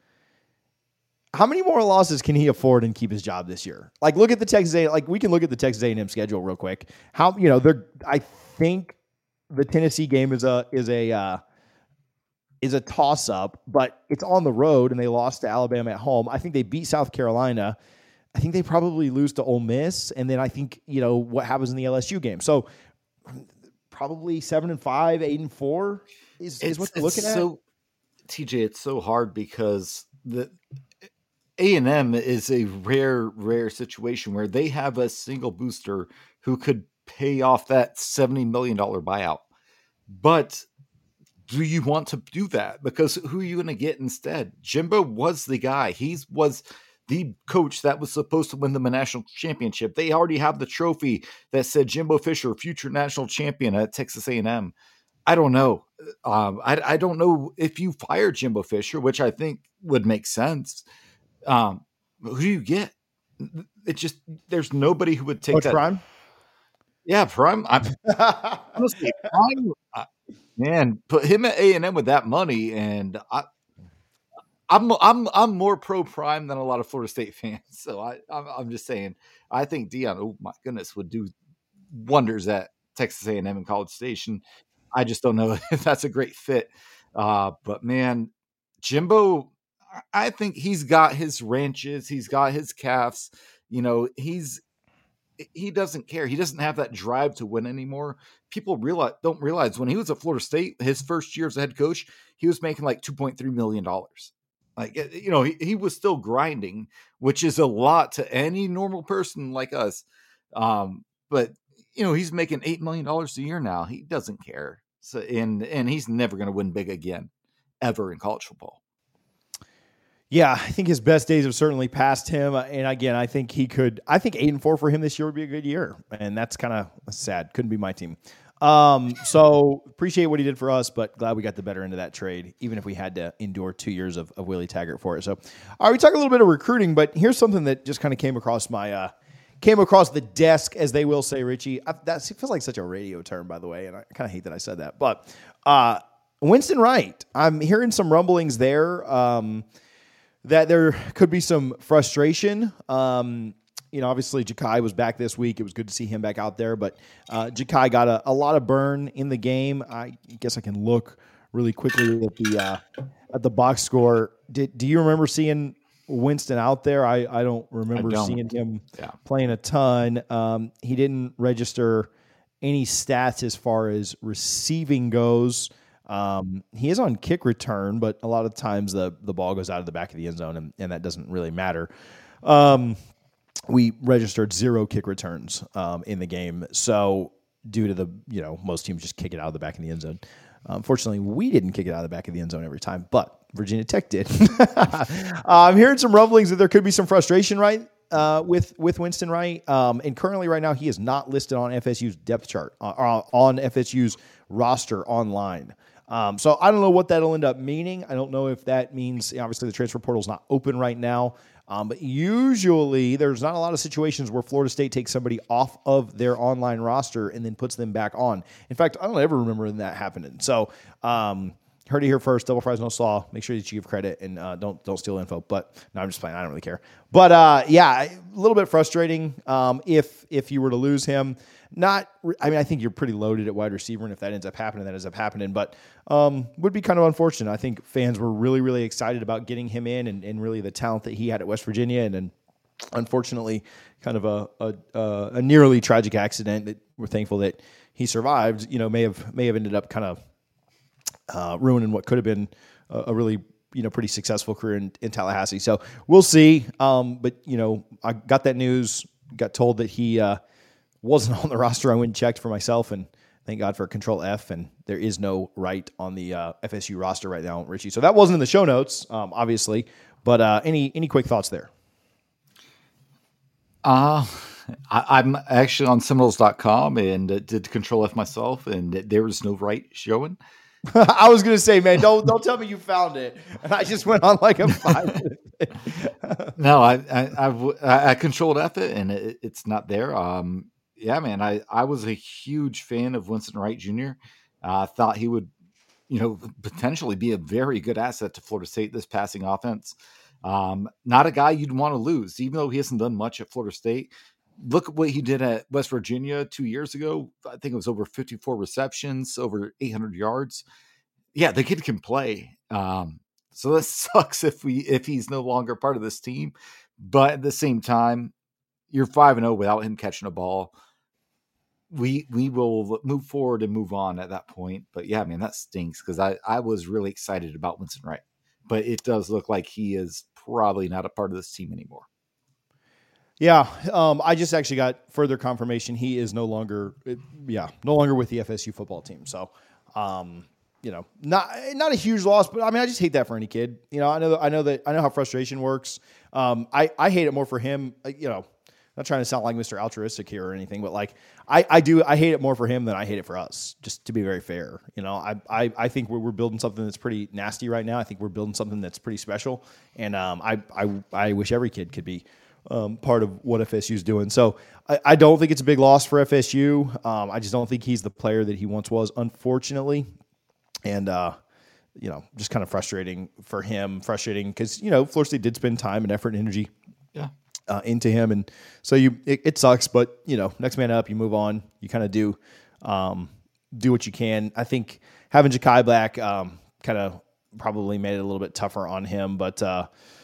A: how many more losses can he afford and keep his job this year? Like, look at the Texas A. Like, we can look at the Texas A and M schedule real quick. How you know they're? I think the Tennessee game is a is a uh, is a toss up, but it's on the road and they lost to Alabama at home. I think they beat South Carolina. I think they probably lose to Ole Miss, and then I think, you know, what happens in the L S U game. So probably seven and five, eight and four is, is what they're looking at.
B: So, T J, it's so hard because the A and M is a rare, rare situation where they have a single booster who could pay off that seventy million dollars buyout. But do you want to do that? Because who are you going to get instead? Jimbo was the guy. He was the coach that was supposed to win the national championship. They already have the trophy that said Jimbo Fisher, future national champion at Texas A and M. I don't know. Um, I, I don't know if you fire Jimbo Fisher, which I think would make sense. Um, who do you get? It just, there's nobody who would take
A: Coach
B: that.
A: Prime?
B: Yeah, Prime. I'm, honestly, Prime, uh, man, put him at A and M with that money, and I, I'm I'm I'm more pro Prime than a lot of Florida State fans. So I I'm, I'm just saying, I think Deion, oh my goodness, would do wonders at Texas A and M and College Station. I just don't know if that's a great fit. Uh, but man, Jimbo, I think he's got his ranches, he's got his calves. You know, he's he doesn't care. He doesn't have that drive to win anymore. People realize don't realize when he was at Florida State, his first year as a head coach, he was making like two point three million dollars. Like, you know, he, he was still grinding, which is a lot to any normal person like us. Um, but, you know, he's making eight million dollars a year now. He doesn't care. So, and, and he's never going to win big again, ever in college football.
A: Yeah, I think his best days have certainly passed him. And again, I think he could, I think eight and four for him this year would be a good year. And that's kind of sad. Couldn't be my team. Um, so appreciate what he did for us, but glad we got the better end of that trade, even if we had to endure two years of, of Willie Taggart for it. So, all right, we talk a little bit of recruiting, but here's something that just kind of came across my, uh, came across the desk, as they will say, Richie. I, that feels like such a radio term, by the way. And I kind of hate that I said that, but, uh, Winston Wright, I'm hearing some rumblings there, um, that there could be some frustration. Um, You know, obviously, Ja'Kai was back this week. It was good to see him back out there. But uh, Ja'Kai got a, a lot of burn in the game. I guess I can look really quickly at the uh, at the box score. Did Do you remember seeing Winston out there? I, I don't remember I don't. seeing him yeah. playing a ton. Um, he didn't register any stats as far as receiving goes. Um, he is on kick return, but a lot of times the, the ball goes out of the back of the end zone, and, and that doesn't really matter. Um We registered zero kick returns um, in the game. So due to the, you know, most teams just kick it out of the back of the end zone. Unfortunately, we didn't kick it out of the back of the end zone every time, but Virginia Tech did. uh, I'm hearing some rumblings that there could be some frustration, right, uh, with, with Winston Wright. Um, and currently right now, he is not listed on F S U's depth chart, uh, on F S U's roster online. Um, so I don't know what that'll end up meaning. I don't know if that means, obviously, the transfer portal is not open right now. Um, but usually there's not a lot of situations where Florida State takes somebody off of their online roster and then puts them back on. In fact, I don't ever remember that happening. So, um, heard it here first. Double fries, no slaw. Make sure that you give credit and uh, don't don't steal info. But no, I'm just playing. I don't really care. But uh, yeah, a little bit frustrating. Um, if if you were to lose him, not. I mean, I think you're pretty loaded at wide receiver, and if that ends up happening, that ends up happening. But um, would be kind of unfortunate. I think fans were really really excited about getting him in, and, and really the talent that he had at West Virginia, and then unfortunately, kind of a a, a nearly tragic accident that we're thankful that he survived. You know, may have may have ended up kind of. Uh, ruining what could have been a, a really, you know, pretty successful career in, in Tallahassee. So we'll see. Um, but, you know, I got that news, got told that he uh, wasn't on the roster. I went and checked for myself, and thank God for Control F, and there is no right on the uh, F S U roster right now, Richie. So that wasn't in the show notes, um, obviously. But uh, any any quick thoughts there?
B: Uh, I, I'm actually on Seminoles dot com and uh, did Control F myself, and there was no right showing.
A: I was gonna say, man, don't don't tell me you found it. And I just went on like a five minute.
B: No, I I, I I controlled F it, and it, it's not there. Um, yeah, man, I I was a huge fan of Winston Wright Junior I uh, thought he would, you know, potentially be a very good asset to Florida State this passing offense. Um, not a guy you'd want to lose, even though he hasn't done much at Florida State. Look at what he did at West Virginia two years ago. I think it was over fifty-four receptions, over eight hundred yards. Yeah, the kid can play. Um, so this sucks if we if he's no longer part of this team. But at the same time, you're five and zero without him catching a ball. We we will move forward and move on at that point. But yeah, man, that stinks because I I was really excited about Winston Wright, but it does look like he is probably not a part of this team anymore.
A: Yeah, um, I just actually got further confirmation he is no longer, yeah, no longer with the F S U football team. So, um, you know, not not a huge loss, but I mean, I just hate that for any kid. You know, I know, I know that I know how frustration works. Um, I I hate it more for him. You know, not trying to sound like Mister Altruistic here or anything, but like I I do I hate it more for him than I hate it for us. Just to be very fair, you know, I I I think we're we're building something that's pretty nasty right now. I think we're building something that's pretty special, and um, I I I wish every kid could be. Um, part of what F S U is doing. So I, I don't think it's a big loss for F S U. Um, I just don't think he's the player that he once was, unfortunately. And, uh, you know, just kind of frustrating for him, frustrating because, you know, Florida State did spend time and effort and energy
B: yeah.
A: uh, into him. And so you, it, it sucks, but, you know, next man up, you move on. You kind of do, um, do what you can. I think having Ja'Kai Black um, kind of probably made it a little bit tougher on him, but, uh,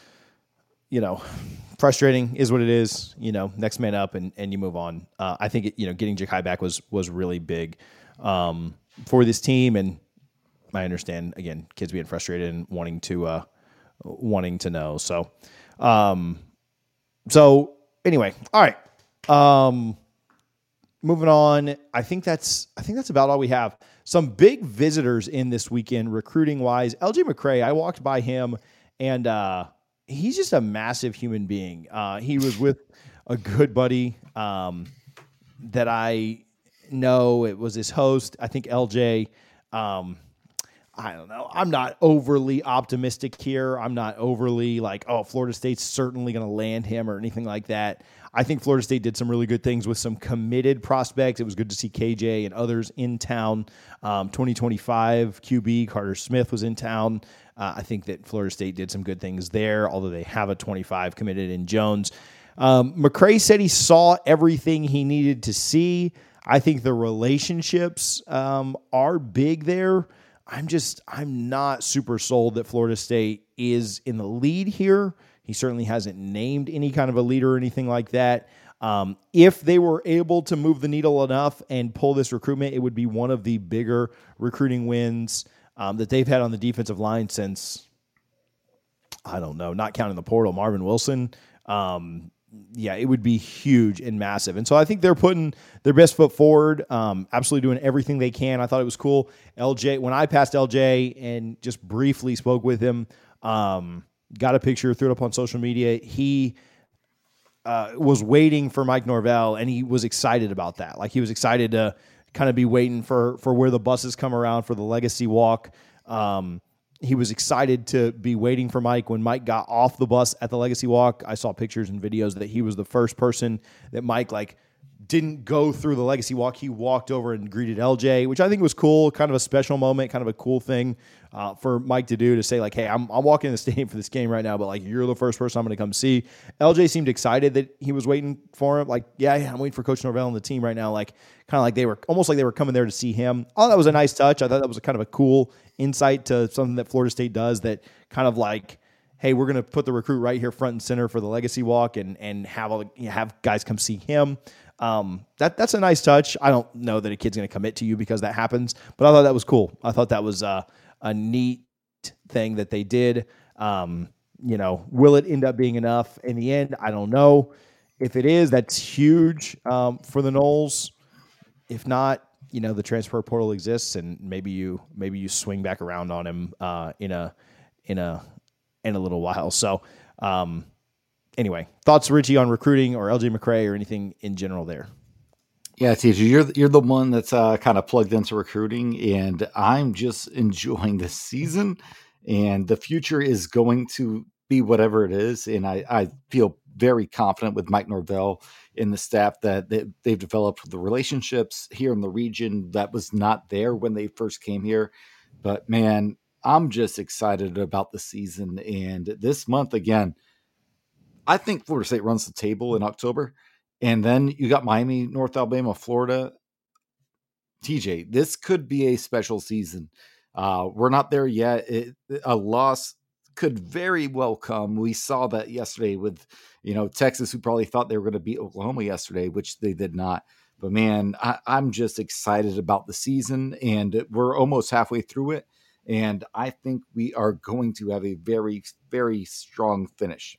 A: you know, frustrating is what it is. You know, next man up, and, and you move on. Uh, I think it, you know, getting Ja'Kai back was was really big um, for this team, and I understand again kids being frustrated and wanting to uh, wanting to know. So, um, so anyway, all right. Um, moving on. I think that's I think that's about all we have. Some big visitors in this weekend, recruiting wise. L J McCray. I walked by him and. Uh, He's just a massive human being. Uh, he was with a good buddy um, that I know. It was his host. I think L J. Um, I don't know. I'm not overly optimistic here. I'm not overly like, oh, Florida State's certainly going to land him or anything like that. I think Florida State did some really good things with some committed prospects. It was good to see K J and others in town. Um, twenty twenty-five Q B Carter Smith was in town. Uh, I think that Florida State did some good things there, although they have a twenty-five committed in Jones. Um, McCray said he saw everything he needed to see. I think the relationships um, are big there. I'm just, I'm not super sold that Florida State is in the lead here. He certainly hasn't named any kind of a leader or anything like that. Um, if they were able to move the needle enough and pull this recruitment, it would be one of the bigger recruiting wins um, that they've had on the defensive line since, I don't know, not counting the portal, Marvin Wilson. Um, yeah, it would be huge and massive. And so I think they're putting their best foot forward, um, absolutely doing everything they can. I thought it was cool. L J, when I passed L J and just briefly spoke with him, um, got a picture, threw it up on social media. He uh, was waiting for Mike Norvell, and he was excited about that. Like, he was excited to kind of be waiting for for where the buses come around for the legacy walk. Um, he was excited to be waiting for Mike when Mike got off the bus at the Legacy Walk. I saw pictures and videos that he was the first person that Mike like didn't go through the Legacy Walk. He walked over and greeted L J, which I think was cool, kind of a special moment, kind of a cool thing uh, for Mike to do, to say like, hey, I'm, I'm walking in the stadium for this game right now, but like, you're the first person I'm going to come see. L J seemed excited that he was waiting for him. Like, yeah, yeah I'm waiting for Coach Norvell and the team right now. Like, kind of like they were almost like they were coming there to see him. Oh, that was a nice touch. I thought that was a kind of a cool insight to something that Florida State does, that kind of like, hey, we're going to put the recruit right here front and center for the Legacy Walk and and have all, you know, have guys come see him. Um, that that's a nice touch. I don't know that a kid's going to commit to you because that happens, but I thought that was cool. I thought that was uh, a neat thing that they did. Um, you know, will it end up being enough in the end? I don't know. If it is, that's huge um, for the Noles. If not, you know, the transfer portal exists, and maybe you maybe you swing back around on him uh, in a in a in a little while. So. Um, Anyway, thoughts, Richie, on recruiting or L J McCray or anything in general there?
B: Yeah, T J, you're you're the one that's uh, kind of plugged into recruiting, and I'm just enjoying this season. And the future is going to be whatever it is, and I, I feel very confident with Mike Norvell and the staff that they, they've developed the relationships here in the region that was not there when they first came here. But man, I'm just excited about the season, and this month again. I think Florida State runs the table in October, and then you got Miami, North Alabama, Florida. T J, this could be a special season. Uh, we're not there yet. It, a loss could very well come. We saw that yesterday with, you know, Texas, who probably thought they were going to beat Oklahoma yesterday, which they did not. But man, I, I'm just excited about the season, and we're almost halfway through it. And I think we are going to have a very, very strong finish.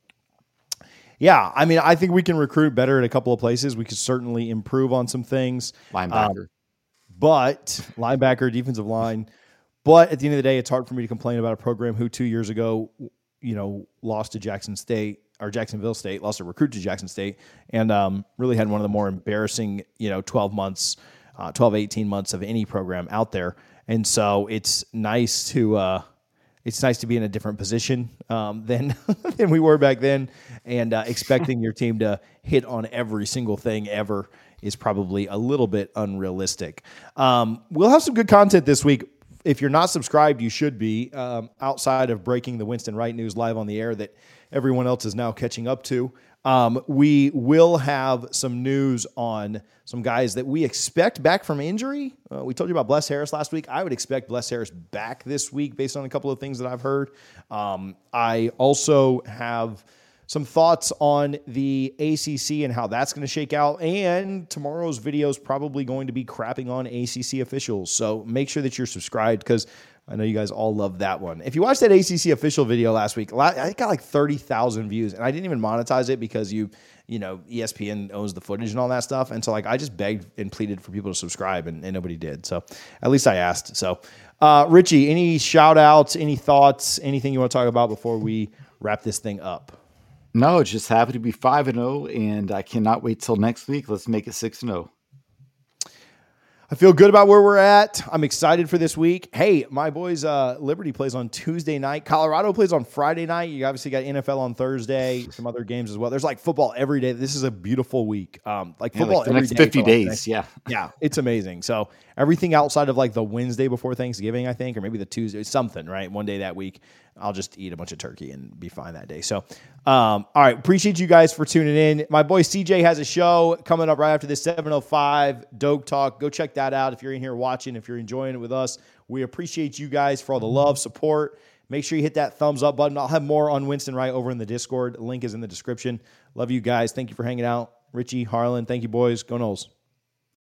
A: Yeah, I mean, I think we can recruit better at a couple of places. We could certainly improve on some things.
B: Linebacker.
A: Um, but linebacker, defensive line. But at the end of the day, it's hard for me to complain about a program who two years ago, you know, lost to Jackson State or Jacksonville State, lost a recruit to Jackson State, and um, really had one of the more embarrassing, you know, twelve months, uh, twelve, eighteen months of any program out there. And so it's nice to uh, – It's nice to be in a different position um, than than we were back then, and uh, expecting your team to hit on every single thing ever is probably a little bit unrealistic. Um, we'll have some good content this week. If you're not subscribed, you should be. Um, outside of breaking the Winston Wright news live on the air that everyone else is now catching up to, um, we will have some news on some guys that we expect back from injury. Uh, we told you about Bless Harris last week. I would expect Bless Harris back this week based on a couple of things that I've heard. Um, I also have some thoughts on the A C C and how that's going to shake out. And tomorrow's video is probably going to be crapping on A C C officials. So make sure that you're subscribed, because I know you guys all love that one. If you watched that A C C official video last week, I got like thirty thousand views, and I didn't even monetize it because you, you know, E S P N owns the footage and all that stuff. And so like, I just begged and pleaded for people to subscribe, and, and nobody did. So at least I asked. So uh, Richie, any shout outs, any thoughts, anything you want to talk about before we wrap this thing up?
B: No, just happy to be five and oh, and I cannot wait till next week. Let's make it six and oh.
A: I feel good about where we're at. I'm excited for this week. Hey, my boys, uh, Liberty plays on Tuesday night. Colorado plays on Friday night. You obviously got N F L on Thursday, some other games as well. There's like football every day. This is a beautiful week. Um, like
B: yeah,
A: football
B: like the
A: every
B: next
A: day
B: fifty days. Yeah.
A: Yeah, it's amazing. So everything outside of like the Wednesday before Thanksgiving, I think, or maybe the Tuesday, something, right? One day that week, I'll just eat a bunch of turkey and be fine that day. So, um, all right. Appreciate you guys for tuning in. My boy C J has a show coming up right after this, seven oh five Doak Talk. Go check that out if you're in here watching, if you're enjoying it with us. We appreciate you guys for all the love, support. Make sure you hit that thumbs up button. I'll have more on Winston Wright over in the Discord. Link is in the description. Love you guys. Thank you for hanging out. Richie, Harlan, thank you, boys. Go Noles.